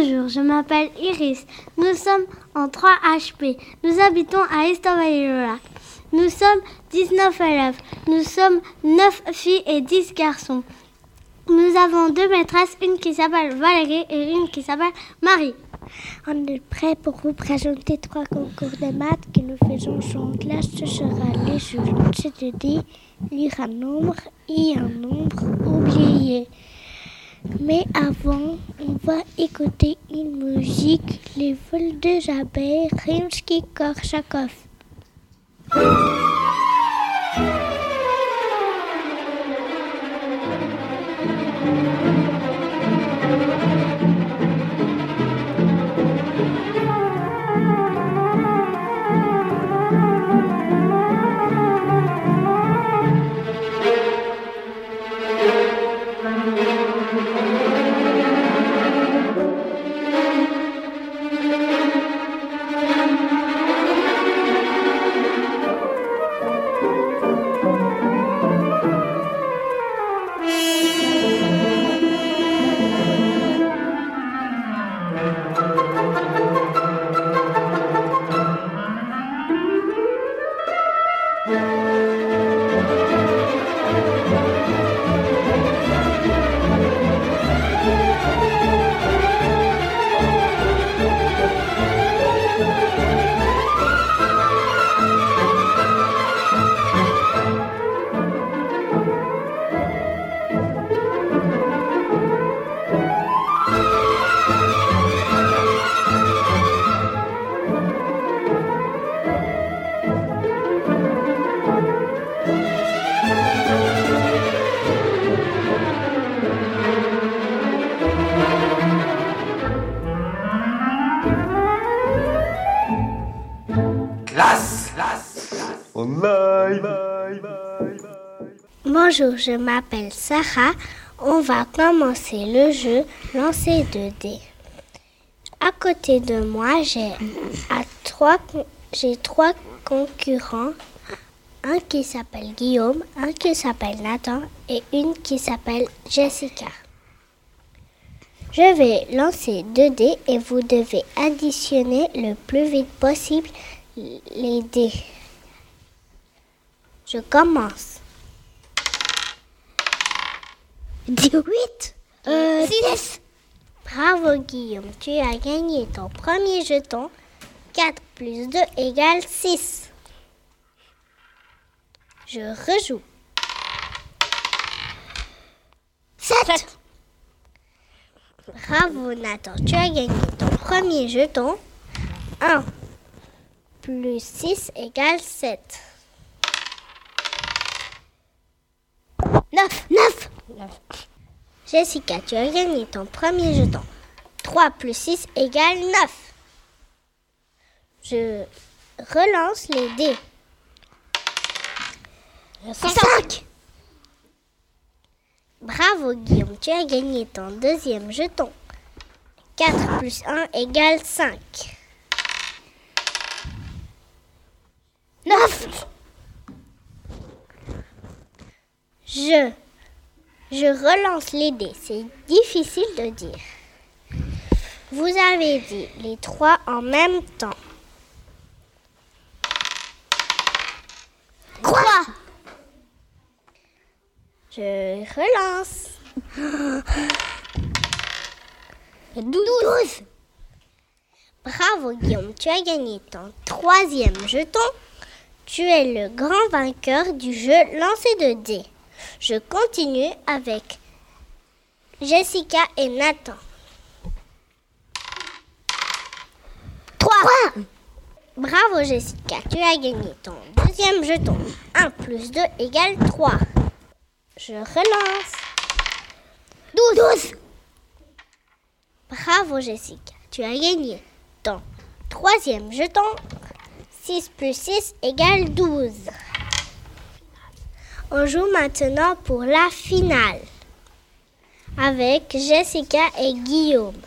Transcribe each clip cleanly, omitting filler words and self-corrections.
Bonjour, je m'appelle Iris. Nous sommes en 3 HP. Nous habitons à Estavayer-le-Lac. Nous sommes 19 élèves. Nous sommes 9 filles et 10 garçons. Nous avons 2 maîtresses, une qui s'appelle Valérie et une qui s'appelle Marie. On est prêt pour vous présenter 3 concours de maths que nous faisons en classe. Ce sera les jeux, c'est-à-dire lire un nombre et un nombre oublié. Mais avant, on va écouter une musique, les vols des abeilles, Rimsky-Korsakov. Bonjour, je m'appelle Sarah. On va commencer le jeu lancer de dés. À côté de moi, j'ai 3 concurrents. Un qui s'appelle Guillaume, un qui s'appelle Nathan et une qui s'appelle Jessica. Je vais lancer 2 dés et vous devez additionner le plus vite possible les dés. Je commence. 18 6. Bravo Guillaume, tu as gagné ton premier jeton. 4 plus 2 égale 6. Je rejoue. 7. Bravo Nathan, tu as gagné ton premier jeton. 1 plus 6 égale 7. 9. Jessica, tu as gagné ton premier jeton. 3 plus 6 égale 9. Je relance les dés. 5. Bravo Guillaume, tu as gagné ton deuxième jeton. 4 plus 1 égale 5. 9. Je relance les dés. C'est difficile de dire. Vous avez dit les 3 en même temps. Quoi? Je relance. 12. Bravo Guillaume, tu as gagné ton troisième jeton. Tu es le grand vainqueur du jeu lancer de dés. Je continue avec Jessica et Nathan. 3. Bravo Jessica, tu as gagné ton deuxième jeton. 1 plus 2 égale 3. Je relance. 12. Bravo Jessica, tu as gagné ton troisième jeton. 6 plus 6 égale 12. On joue maintenant pour la finale avec Jessica et Guillaume.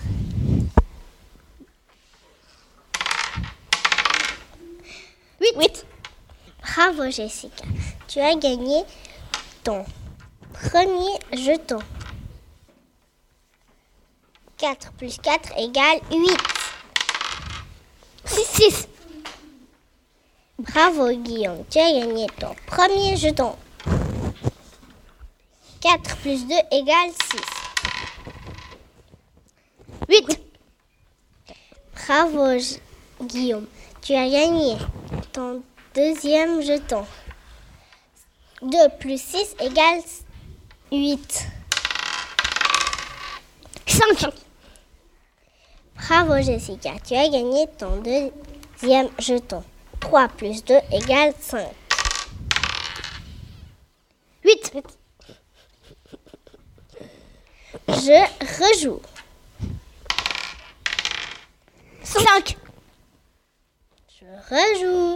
8. Bravo Jessica, tu as gagné ton premier jeton. 4 plus 4 égale 8. 6. Bravo Guillaume, tu as gagné ton premier jeton. 4 plus 2 égale 6. 8. Bravo Guillaume, tu as gagné ton deuxième jeton. 2 plus 6 égale 8. 5. Bravo Jessica, tu as gagné ton deuxième jeton. 3 plus 2 égale 5. 8. Je rejoue. 5. Je rejoue.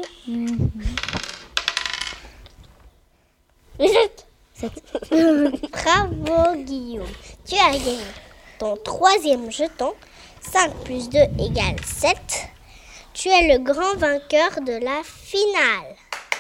7. Bravo Guillaume, tu as gagné ton troisième jeton. 5 plus 2 égale 7. Tu es le grand vainqueur de la finale.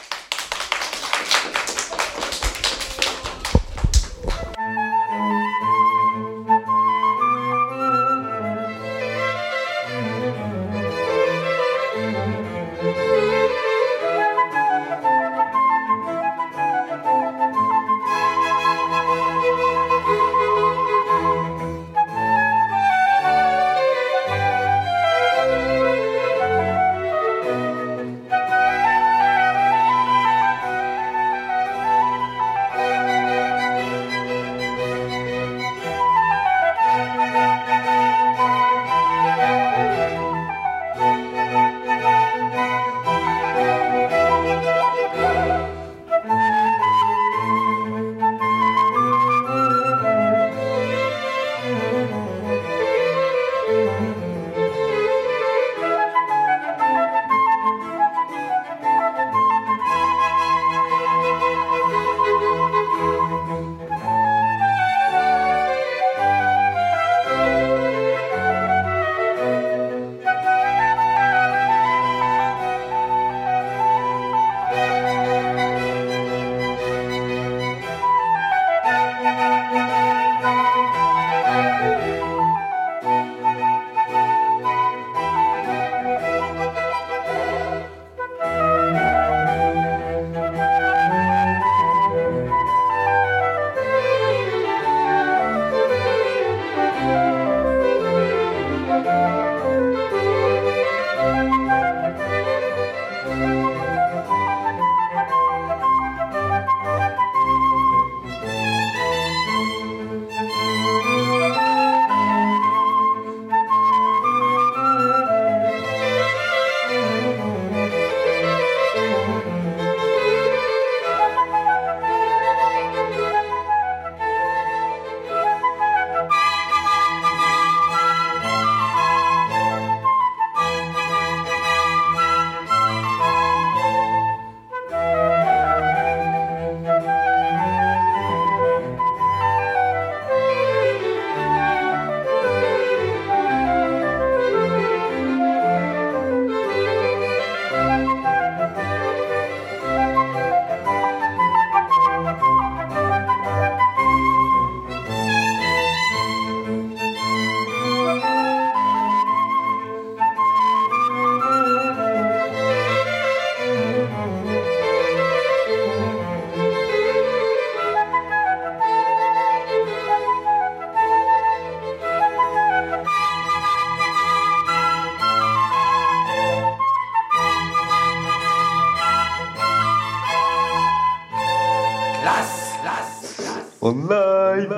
En live.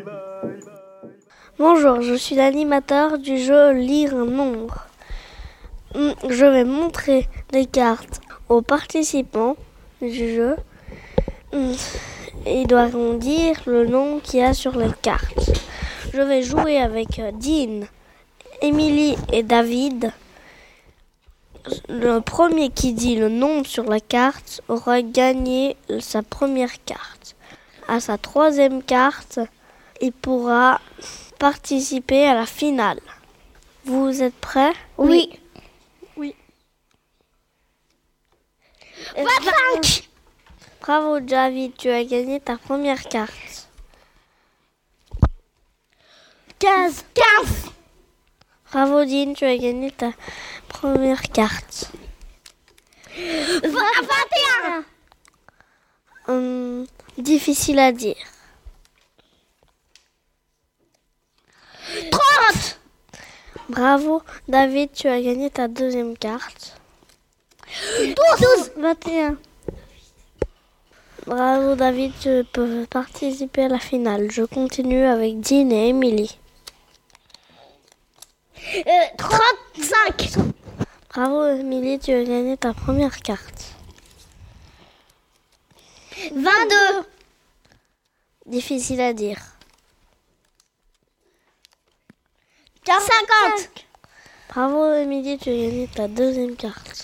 Bonjour, je suis l'animateur du jeu Lire un nombre. Je vais montrer des cartes aux participants du jeu. Ils doivent dire le nom qu'il y a sur les cartes. Je vais jouer avec Dean, Émilie et David. Le premier qui dit le nom sur la carte aura gagné sa première carte. À sa troisième carte, il pourra participer à la finale. Vous êtes prêts? Oui. 25! Bravo David, tu as gagné ta première carte. 15! Bravo Dean, tu as gagné ta première carte. 21. Difficile à dire. 30. Bravo David, tu as gagné ta deuxième carte. 12. 21. Bravo David, tu peux participer à la finale. Je continue avec Dean et Emily. 35. Bravo Emily, tu as gagné ta première carte. 22. Difficile à dire. 50. Bravo Emily, tu as gagné ta deuxième carte.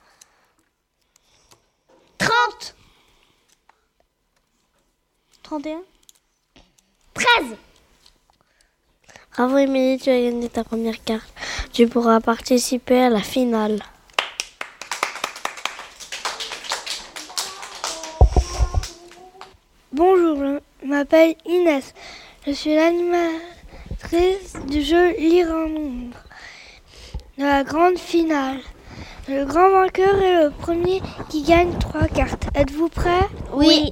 30. 31. 13. Bravo Emily, tu as gagné ta première carte. Tu pourras participer à la finale. Bonjour, je m'appelle Inès. Je suis l'animatrice du jeu Lire un nombre de la grande finale. Le grand vainqueur est le premier qui gagne 3 cartes. Êtes-vous prêts? Oui.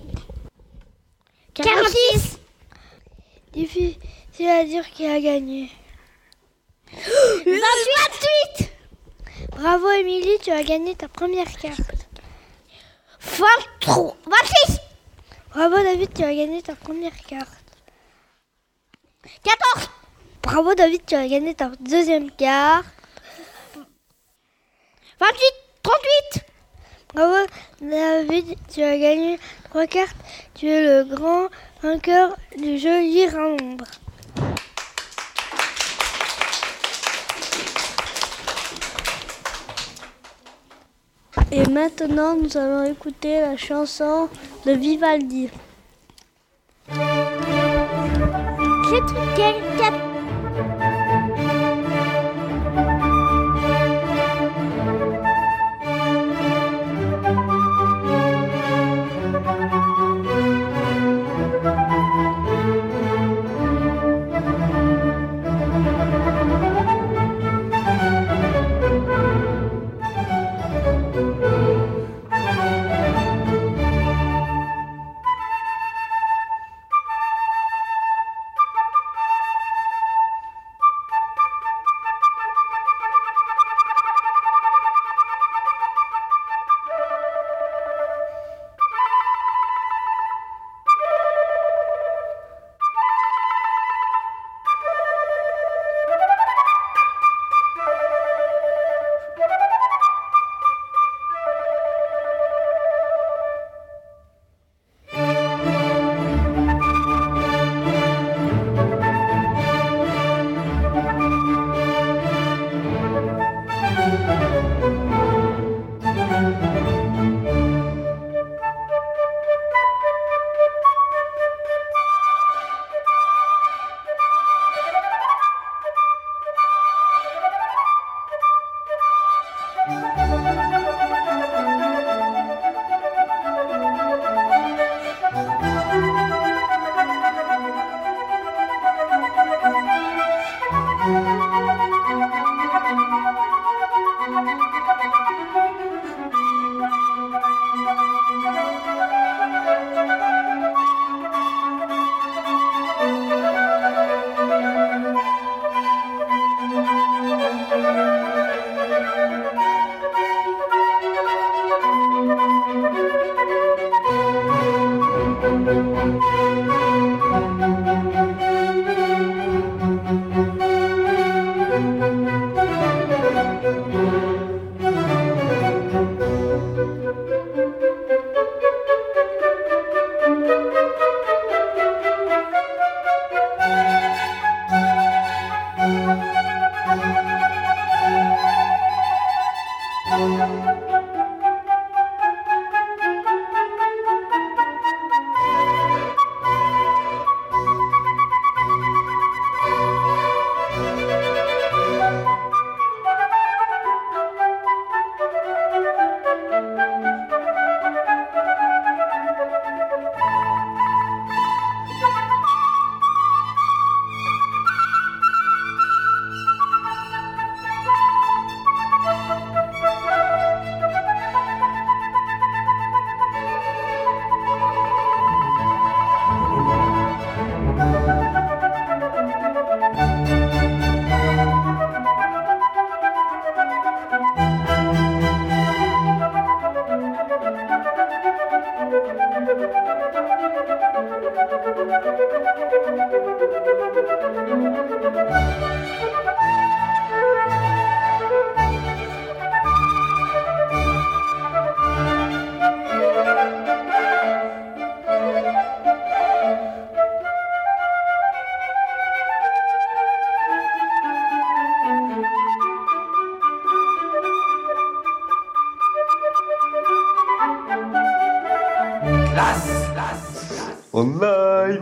46. Difficile à dire qui a gagné. 28. Bravo Émilie, tu as gagné ta première carte. 23. 26. Bravo David, tu as gagné ta première carte. 14. Bravo David, tu as gagné ta deuxième carte. 28. 38. Bravo David, tu as gagné 3 cartes. Tu es le grand vainqueur du jeu Lire un nombre. Et maintenant, nous allons écouter la chanson de Vivaldi. en live.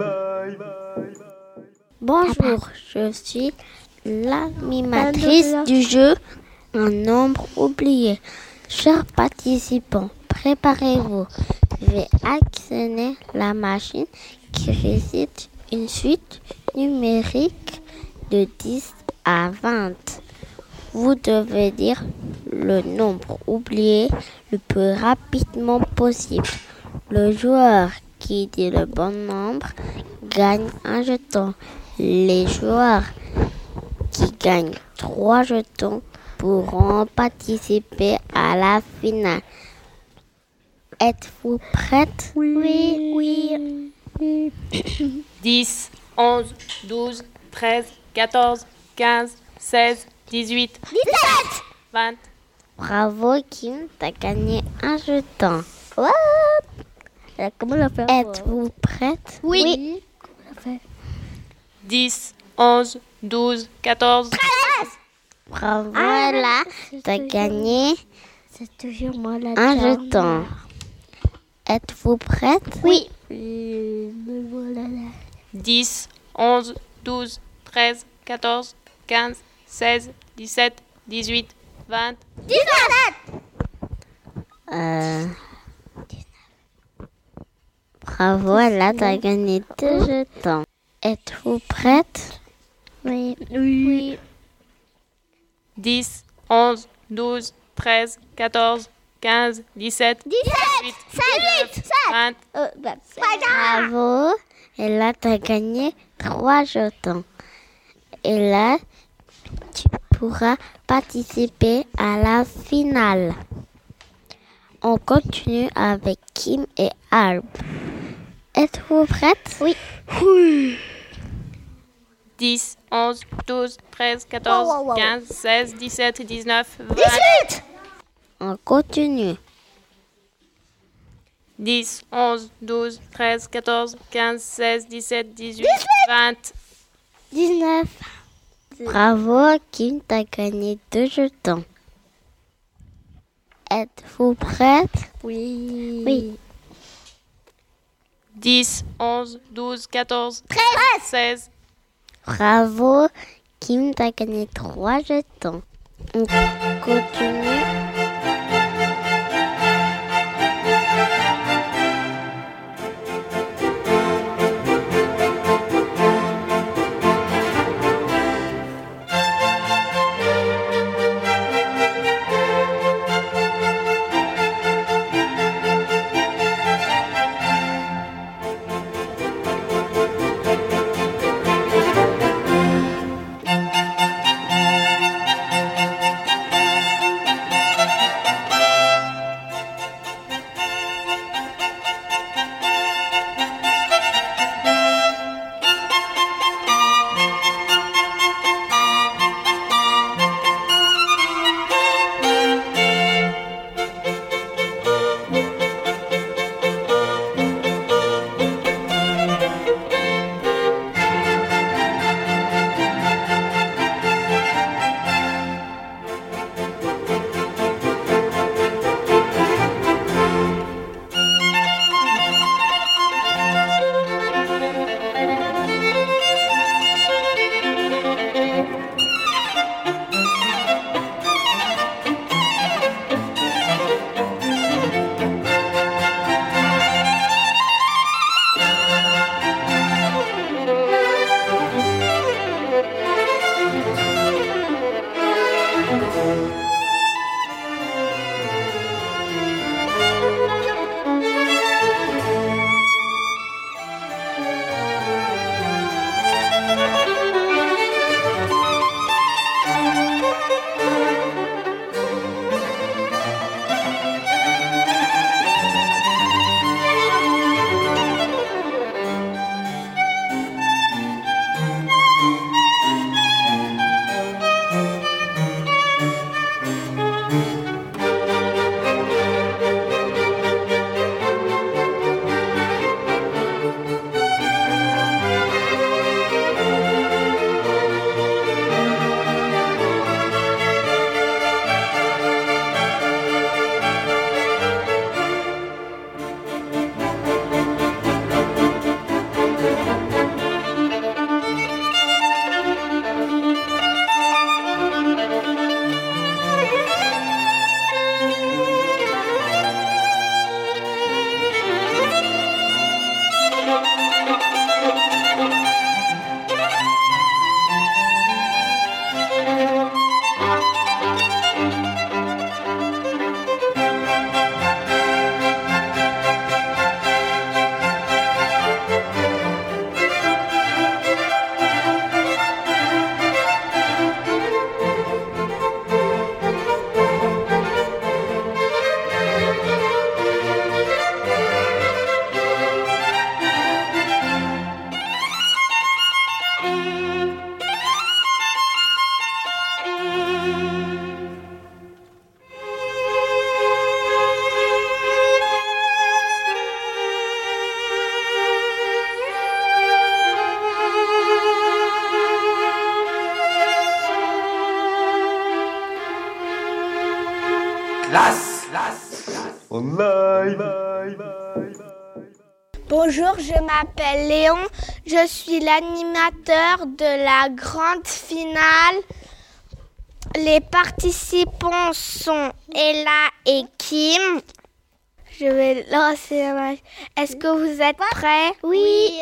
Bonjour, je suis l'animatrice du jeu Un nombre oublié. Chers participants, préparez-vous. Je vais actionner la machine qui récite une suite numérique de 10 à 20. Vous devez dire le nombre oublié le plus rapidement possible. Le joueur qui dit le bon nombre gagne un jeton. Les joueurs qui gagnent 3 jetons pourront participer à la finale. Êtes-vous prête? Oui. 10, 11, 12, 13, 14, 15, 16, 18, 17, 20. Bravo Kim, t'as gagné un jeton. Comment la faire? Êtes-vous prête? Oui. 10, 11, 12, 14, 13. Bravo Ella, t'as gagné C'est toujours moi la un jeton. Êtes-vous prête? Oui. 10, 11, 12, 13, 14, 15, 16, 17, 18, 20. Bravo Ella, t'as gagné 2 jetons. Êtes-vous prête? Oui. 10, 11, 12, 13, 14, 15, 17, 18, 19, 20. Bravo. Et là, tu as gagné 3 jetons. Et là, tu pourras participer à la finale. On continue avec Kim et Alb. Êtes-vous prête? Oui. 10, 11, 12, 13, 14, 15, 16, 17, 19, 20. On continue. 10, 11, 12, 13, 14, 15, 16, 17, 18, 20. 19. Bravo, Kim, t'as gagné 2 jetons. Êtes-vous prête? Oui. 10, 11, 12, 14, 13, 16. Bravo, Kim, t'as gagné 3 jetons. On continue. Bonjour, je m'appelle Léon. Je suis l'animateur de la grande finale. Les participants sont Ella et Kim. Je vais lancer la machine. Est-ce que vous êtes prêts? Oui.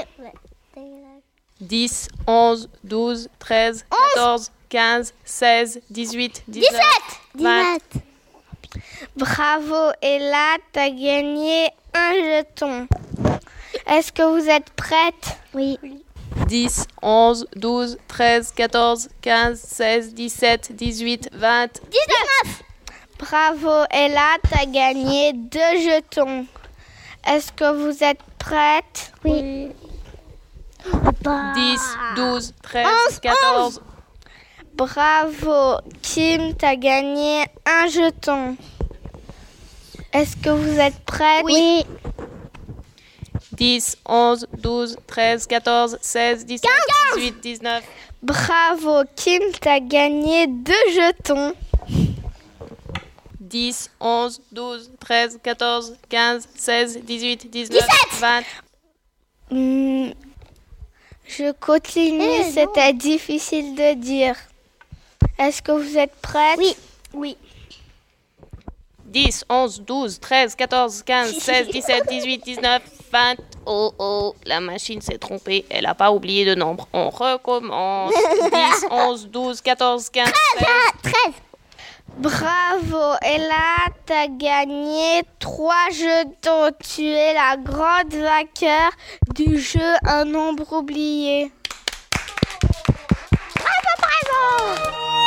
10, 11, 12, 13, 14, 15, 16, 18, 19, 20. Bravo Ella, t'as gagné un jeton. Est-ce que vous êtes prête? Oui. 10, 11, 12, 13, 14, 15, 16, 17, 18, 20. 19. Bravo Ella, t'as gagné 2 jetons. Est-ce que vous êtes prête? Oui. 10, 12, 13, 14. Bravo Kim, t'as gagné un jeton. Est-ce que vous êtes prête? Oui. 10, 11, 12, 13, 14, 16, 17, 18, 19. Bravo Kim, t'as gagné 2 jetons. 10, 11, 12, 13, 14, 15, 16, 18, 19, 20. Je continue, c'était difficile de dire. Est-ce que vous êtes prête? Oui. 10, 11, 12, 13, 14, 15, 16, 17, 18, 19, 20. Oh, la machine s'est trompée. Elle n'a pas oublié de nombre. On recommence. 10, 11, 12, 14, 15, 13. Bravo Ella, t'as gagné 3 jetons. Tu es la grande vainqueur du jeu Un nombre oublié. Bravo.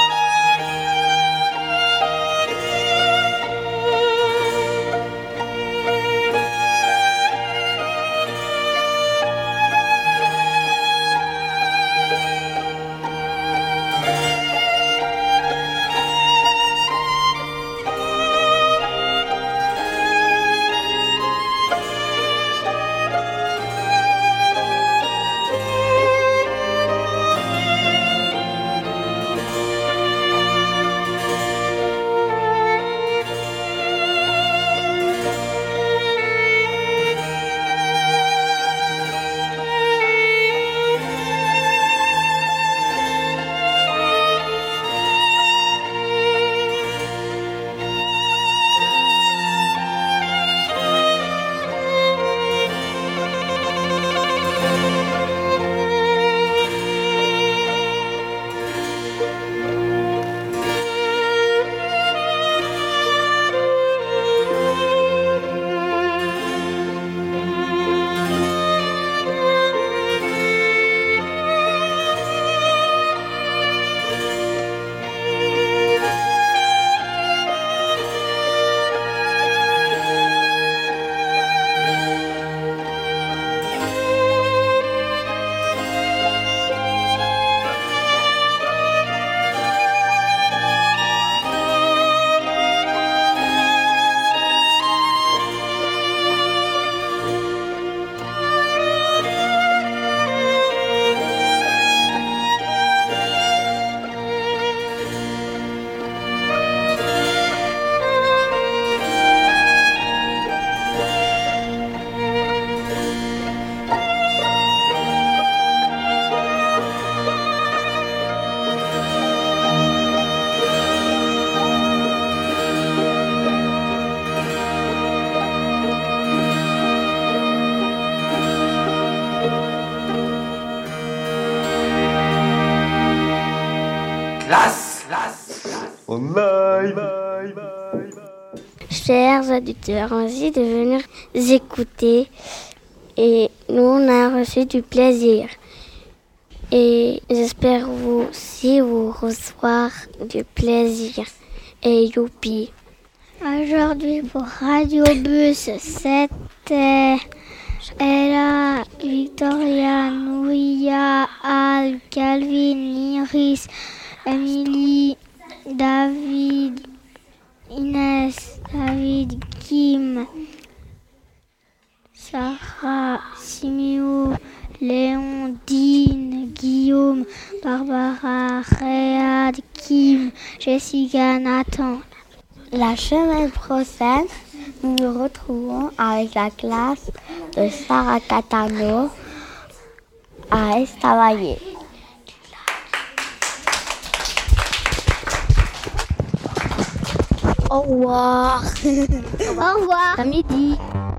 Chers auditeurs, merci de venir écouter et nous on a reçu du plaisir et j'espère vous aussi vous recevoir du plaisir et youpi. Aujourd'hui pour Radio Bus, c'était Ella, Victoria, Nouria, Al, Calvin, Iris, Emily, David, Inès, David, Kim, Sarah, Siméo, Léon, Dean, Guillaume, Barbara, Réad, Kim, Jessica, Nathan. La semaine prochaine, nous nous retrouvons avec la classe de Sarah Catano à Estavayer. Au revoir. Au revoir. À midi.